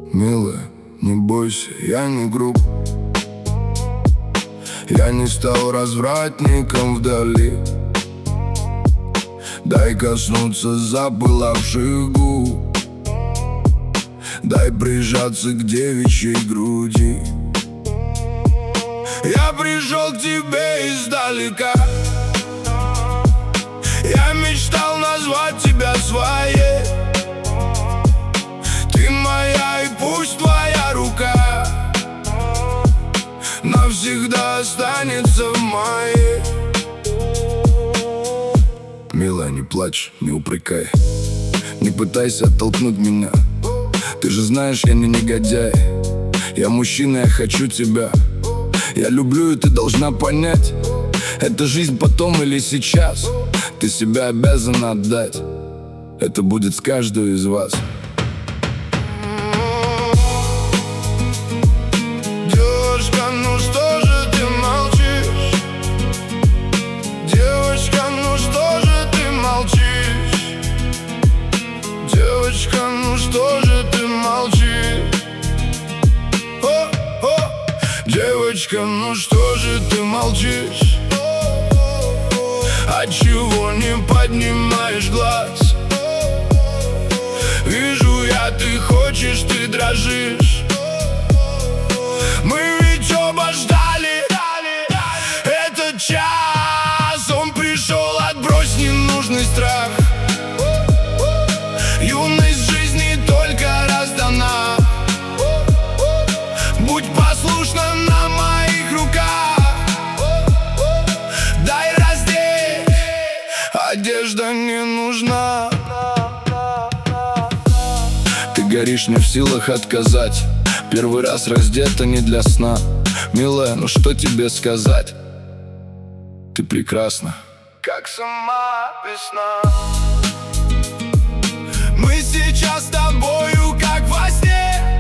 Милая, не бойся, я не груб. Я не стал развратником вдали. Дай коснуться запылавших губ, дай прижаться к девичьей груди. Я пришел к тебе издалека. Я мечтал назвать тебя своей. Ты моя, и пусть твоя рука навсегда останется в моей. Милая, не плачь, не упрекай, не пытайся оттолкнуть меня. Ты же знаешь, я не негодяй. Я мужчина, я хочу тебя. Я люблю, и ты должна понять. Это жизнь потом или сейчас. Ты себя обязана отдать. Это будет с каждой из вас. Девушка, ну что же ты молчишь? Девочка, ну что же ты молчишь? Девочка, ну что же ты молчишь? Девочка, ну что же ты молчишь? Отчего не поднимаешь глаз? Вижу я, ты хочешь, ты дрожишь. Мы ведь оба ждали этот час. Он пришел, отбрось ненужный страх. Юность жизни только раз дана. Будь послушна на моих руках. Дай раздеть, одежда не нужна. Ты горишь, не в силах отказать. Первый раз раздета не для сна. Милая, ну что тебе сказать? Ты прекрасна, как сама весна. Мы сейчас с тобою как во сне.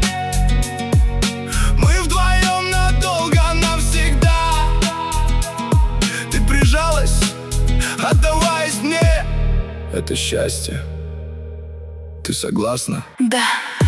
Мы вдвоем надолго, навсегда. Ты прижалась, отдаваясь мне. Это счастье. Ты согласна? Да.